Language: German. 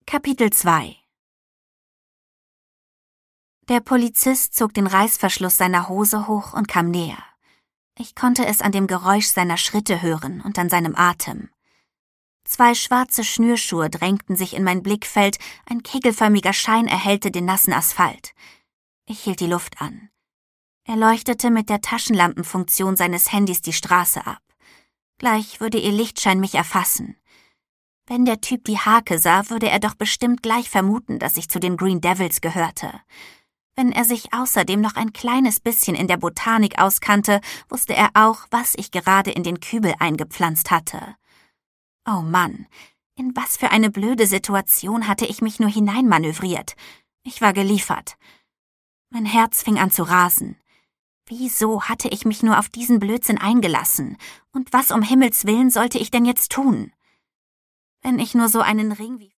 Kapitel 2 Der Polizist zog den Reißverschluss seiner Hose hoch und kam näher. Ich konnte es an dem Geräusch seiner Schritte hören und an seinem Atem. 2 schwarze Schnürschuhe drängten sich in mein Blickfeld, ein kegelförmiger Schein erhellte den nassen Asphalt. Ich hielt die Luft an. Er leuchtete mit der Taschenlampenfunktion seines Handys die Straße ab. Gleich würde ihr Lichtschein mich erfassen. Wenn der Typ die Hake sah, würde er doch bestimmt gleich vermuten, dass ich zu den Green Devils gehörte. Wenn er sich außerdem noch ein kleines bisschen in der Botanik auskannte, wusste er auch, was ich gerade in den Kübel eingepflanzt hatte. Oh Mann, in was für eine blöde Situation hatte ich mich nur hineinmanövriert. Ich war geliefert. Mein Herz fing an zu rasen. Wieso hatte ich mich nur auf diesen Blödsinn eingelassen? Und was um Himmels Willen sollte ich denn jetzt tun? Wenn ich nur so einen Ring wie